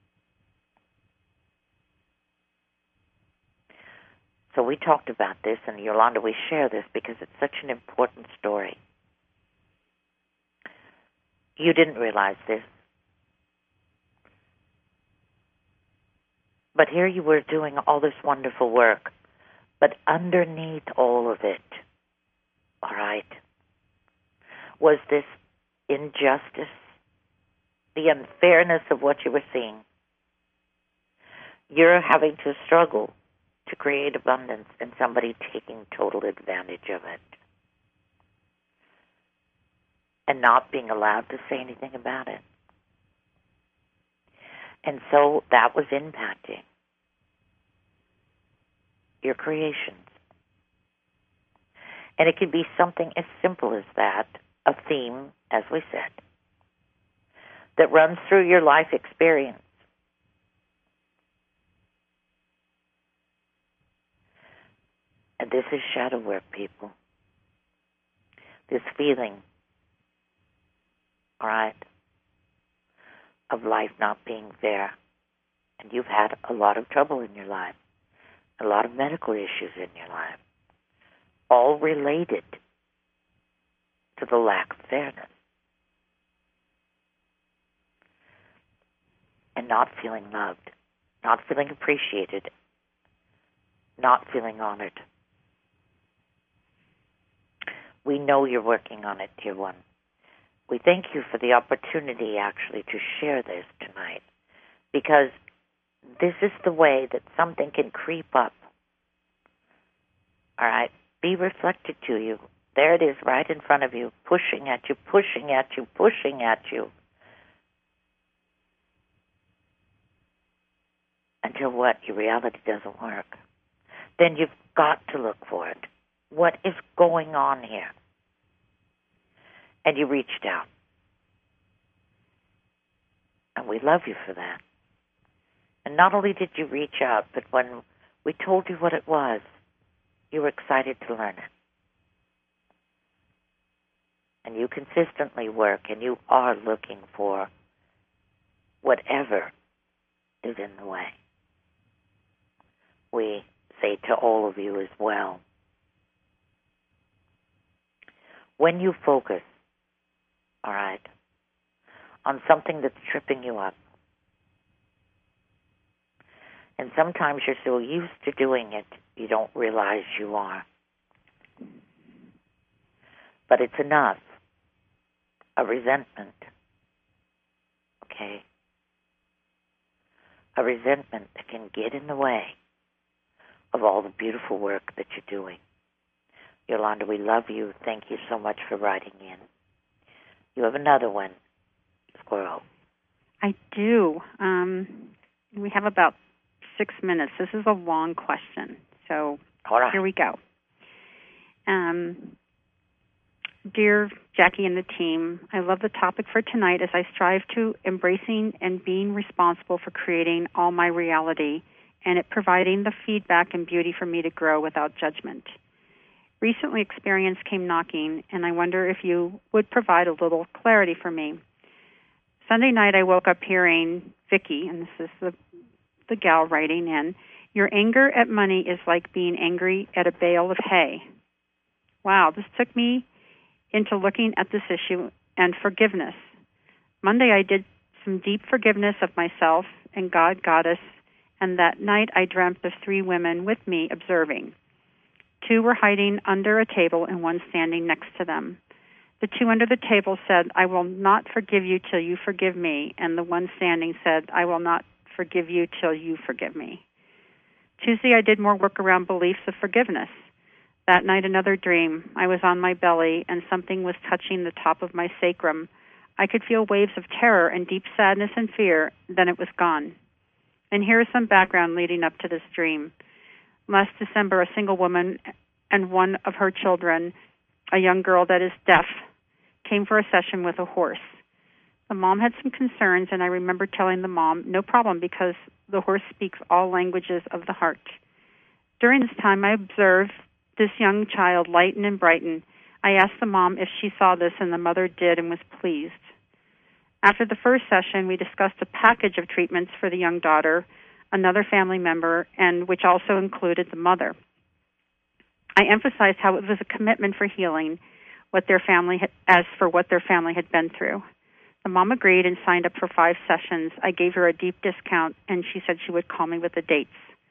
Speaker 1: So we talked about this, and Yolanda, we share this because it's such an important story. You didn't realize this. But here you were doing all this wonderful work. But underneath all of it, all right, was this injustice, the unfairness of what you were seeing. You're having to struggle to create abundance and somebody taking total advantage of it and not being allowed to say anything about it. And so that was impacting your creations. And it could be something as simple as that, a theme, as we said, that runs through your life experience. And this is shadow work, people. This feeling, all right, of life not being fair. And you've had a lot of trouble in your life, a lot of medical issues in your life, all related to the lack of fairness. And not feeling loved, not feeling appreciated, not feeling honored. We know you're working on it, dear one. We thank you for the opportunity, actually, to share this tonight, because this is the way that something can creep up. All right? Be reflected to you. There it is, right in front of you, pushing at you, pushing at you, pushing at you. Until what? Your reality doesn't work. Then you've got to look for it. What is going on here? And you reached out. And we love you for that. And not only did you reach out, but when we told you what it was, you were excited to learn it. And you consistently work, and you are looking for whatever is in the way. We say to all of you as well, when you focus, all right, on something that's tripping you up, and sometimes you're so used to doing it, you don't realize you are. But it's enough, a resentment, okay, a resentment that can get in the way of all the beautiful work that you're doing. Yolanda, we love you. Thank you so much for writing in. You have another one, Squirrel.
Speaker 2: I do. Um, we have about six minutes. This is a long question, so
Speaker 1: All right.
Speaker 2: Here we go. Um, dear Jackie and the team, I love the topic for tonight as I strive to embracing and being responsible for creating all my reality and it providing the feedback and beauty for me to grow without judgment. Recently, experience came knocking, and I wonder if you would provide a little clarity for me. Sunday night, I woke up hearing Vicky, and this is the, the gal writing in, your anger at money is like being angry at a bale of hay. Wow, this took me into looking at this issue and forgiveness. Monday, I did some deep forgiveness of myself and God, Goddess, and that night I dreamt of three women with me observing. Two were hiding under a table and one standing next to them. The two under the table said, I will not forgive you till you forgive me, and the one standing said, I will not forgive you till you forgive me. Tuesday, I did more work around beliefs of forgiveness. That night, another dream. I was on my belly, and something was touching the top of my sacrum. I could feel waves of terror and deep sadness and fear, then it was gone. And here is some background leading up to this dream. Last December, a single woman and one of her children, a young girl that is deaf, came for a session with a horse. The mom had some concerns, and I remember telling the mom, no problem, because the horse speaks all languages of the heart. During this time, I observed this young child lighten and brighten. I asked the mom if she saw this, and the mother did and was pleased. After the first session, we discussed a package of treatments for the young daughter, another family member, and which also included the mother. I emphasized how it was a commitment for healing, what their family had, as for what their family had been through. The mom agreed and signed up for five sessions. I gave her a deep discount, and she said she would call me with the dates.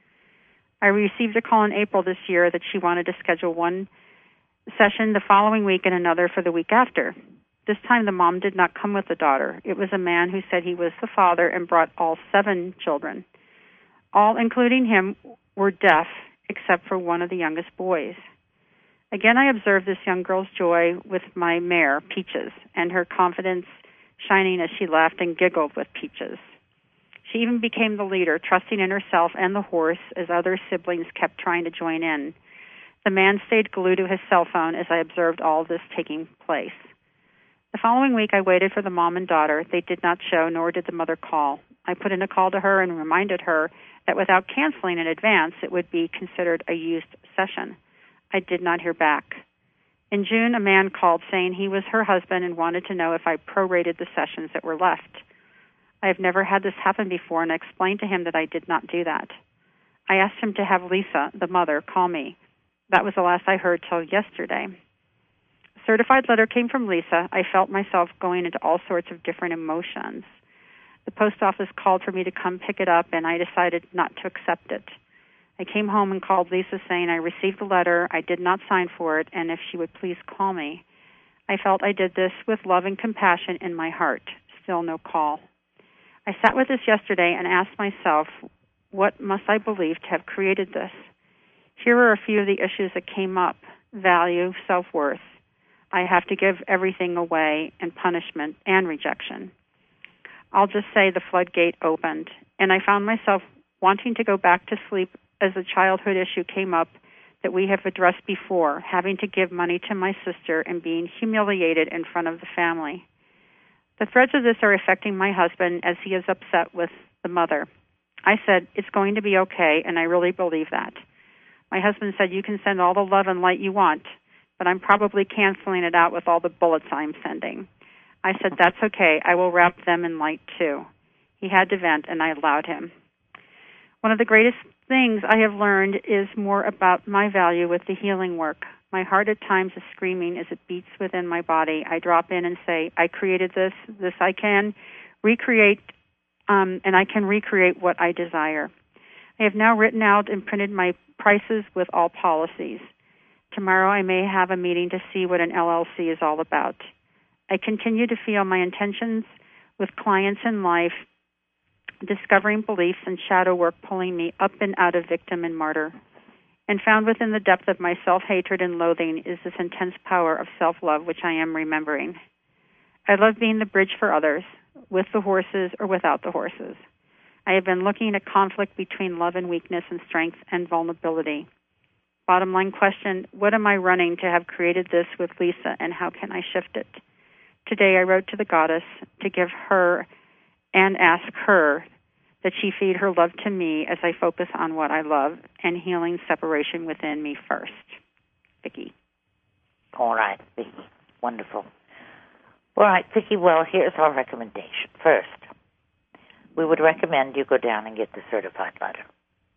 Speaker 2: I received a call in April this year that she wanted to schedule one session the following week and another for the week after. This time the mom did not come with the daughter. It was a man who said he was the father and brought all seven children. All, including him, were deaf, except for one of the youngest boys. Again, I observed this young girl's joy with my mare, Peaches, and her confidence shining as she laughed and giggled with Peaches. She even became the leader, trusting in herself and the horse as other siblings kept trying to join in. The man stayed glued to his cell phone as I observed all this taking place. The following week, I waited for the mom and daughter. They did not show, nor did the mother call. I put in a call to her and reminded her that without canceling in advance, it would be considered a used session. I did not hear back. In June, a man called saying he was her husband and wanted to know if I prorated the sessions that were left. I have never had this happen before, and I explained to him that I did not do that. I asked him to have Lisa, the mother, call me. That was the last I heard till yesterday. A certified letter came from Lisa. I felt myself going into all sorts of different emotions. The post office called for me to come pick it up, and I decided not to accept it. I came home and called Lisa saying I received the letter, I did not sign for it, and if she would please call me. I felt I did this with love and compassion in my heart. Still no call. I sat with this yesterday and asked myself, what must I believe to have created this? Here are a few of the issues that came up. Value, self-worth. I have to give everything away, and punishment and rejection. I'll just say the floodgate opened, and I found myself wanting to go back to sleep as the childhood issue came up that we have addressed before, having to give money to my sister and being humiliated in front of the family. The threads of this are affecting my husband as he is upset with the mother. I said, it's going to be okay, and I really believe that. My husband said, you can send all the love and light you want, but I'm probably canceling it out with all the bullets I'm sending. I said, that's okay. I will wrap them in light, too. He had to vent, and I allowed him. One of the greatest things I have learned is more about my value with the healing work. My heart at times is screaming as it beats within my body. I drop in and say, I created this, this I can recreate, um, and I can recreate what I desire. I have now written out and printed my prices with all policies. Tomorrow I may have a meeting to see what an L L C is all about. I continue to feel my intentions with clients in life, discovering beliefs and shadow work pulling me up and out of victim and martyr. And found within the depth of my self-hatred and loathing is this intense power of self-love, which I am remembering. I love being the bridge for others, with the horses or without the horses. I have been looking at conflict between love and weakness and strength and vulnerability. Bottom line question, what am I running to have created this with Lisa, and how can I shift it? Today I wrote to the goddess to give her and ask her that she feed her love to me as I focus on what I love and healing separation within me first. Vicki.
Speaker 1: All right, Vicki. Wonderful. All right, Vicki, well, here's our recommendation. First, we would recommend you go down and get the certified letter.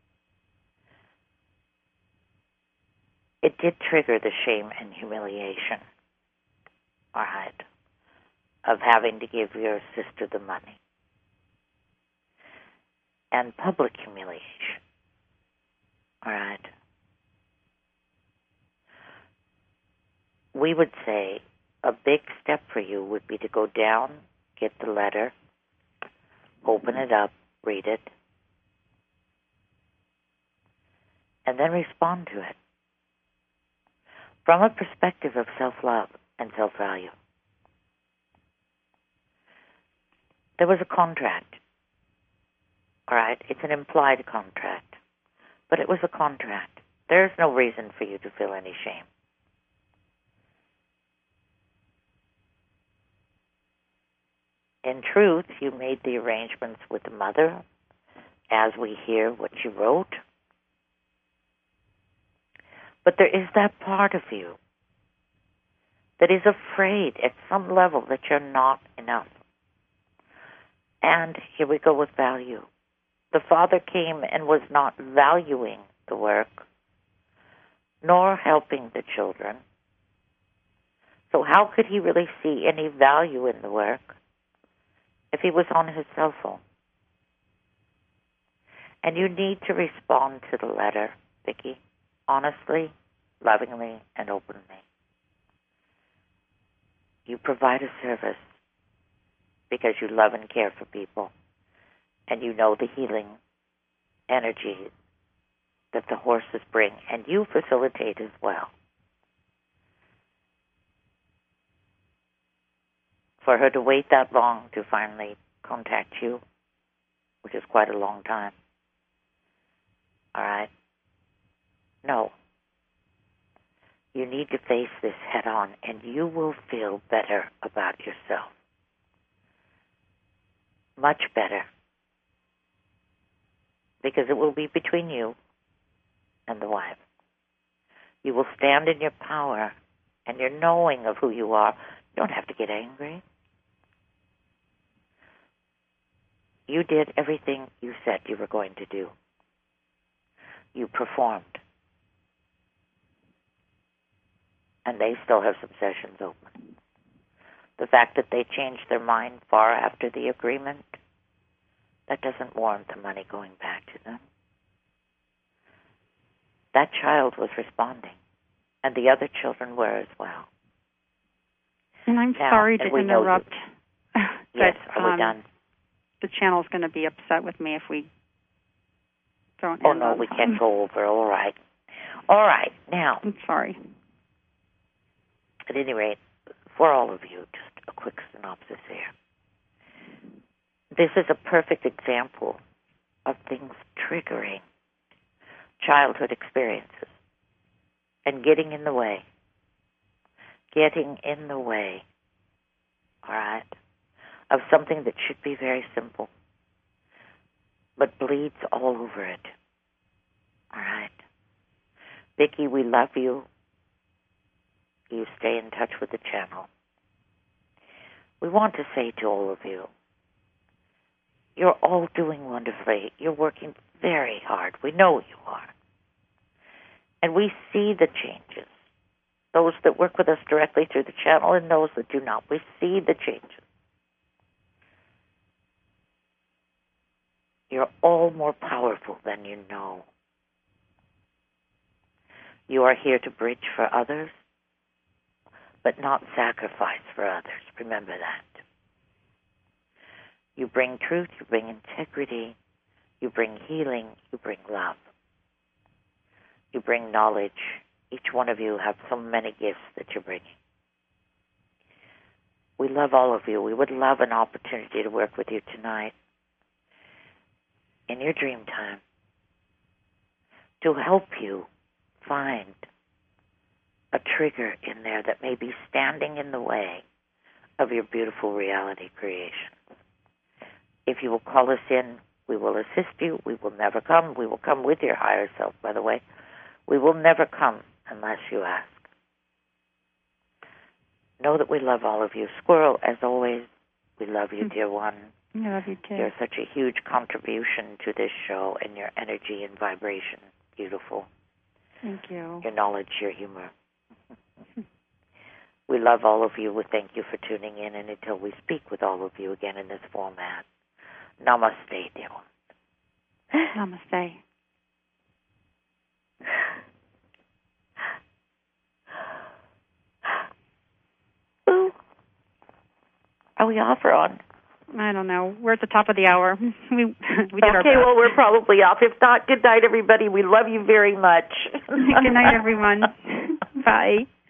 Speaker 1: It did trigger the shame and humiliation, all right, of having to give your sister the money. And public humiliation, all right. We would say a big step for you would be to go down, get the letter, open it up, read it, and then respond to it. from a perspective of self-love and self-value. There was a contract. All right? It's an implied contract. But it was a contract. There's no reason for you to feel any shame. In truth, you made the arrangements with the mother as we hear what you wrote. But there is that part of you that is afraid at some level that you're not enough. And here we go with value. The father came and was not valuing the work, nor helping the children. So how could he really see any value in the work if he was on his cell phone? And you need to respond to the letter, Vicki, honestly, lovingly, and openly. You provide a service because you love and care for people, and you know the healing energy that the horses bring, and you facilitate as well. For her to wait that long to finally contact you, which is quite a long time, all right? No. You need to face this head on, and you will feel better about yourself. Much better. Because it will be between you and the wife. You will stand in your power and your knowing of who you are. You don't have to get angry. You did everything you said you were going to do. You performed. And they still have some sessions open. The fact that they changed their mind far after the agreement, that doesn't warrant the money going back to them. That child was responding, and the other children were as well.
Speaker 2: And I'm
Speaker 1: now,
Speaker 2: sorry
Speaker 1: and
Speaker 2: to interrupt.
Speaker 1: but, yes, are we
Speaker 2: um,
Speaker 1: done?
Speaker 2: The channel's going to be upset with me if we don't
Speaker 1: Oh,
Speaker 2: end
Speaker 1: no,
Speaker 2: on
Speaker 1: we
Speaker 2: time.
Speaker 1: can't go over. All right. All right. Now,
Speaker 2: I'm sorry.
Speaker 1: at any rate, for all of you, just a quick synopsis here. This is a perfect example of things triggering childhood experiences and getting in the way. Getting in the way, all right, of something that should be very simple, but bleeds all over it, all right? Vicki, we love you. You stay in touch with the channel. We want to say to all of you, you're all doing wonderfully. You're working very hard. We know you are. And we see the changes. Those that work with us directly through the channel and those that do not. We see the changes. You're all more powerful than you know. You are here to bridge for others, but not sacrifice for others. Remember that. You bring truth, you bring integrity, you bring healing, you bring love. You bring knowledge. Each one of you have so many gifts that you're bringing. We love all of you. We would love an opportunity to work with you tonight in your dream time to help you find a trigger in there that may be standing in the way of your beautiful reality creation. If you will call us in, we will assist you. We will never come. We will come with your higher self, by the way. We will never come unless you ask. Know that we love all of you. Squirrel, as always, we love you, dear one.
Speaker 2: I love you too.
Speaker 1: You're such a huge contribution to this show and your energy and vibration. Beautiful.
Speaker 2: Thank you.
Speaker 1: Your knowledge, your humor. We love all of you. We thank you for tuning in, and until we speak with all of you again in this format, namaste, dear one.
Speaker 2: Namaste.
Speaker 1: Ooh. Are we off or on?
Speaker 2: I don't know. We're at the top of the hour. we we did
Speaker 1: okay,
Speaker 2: our best.
Speaker 1: well, we're probably off. If not, good night, everybody. We love you very much.
Speaker 2: Good night, everyone. Bye.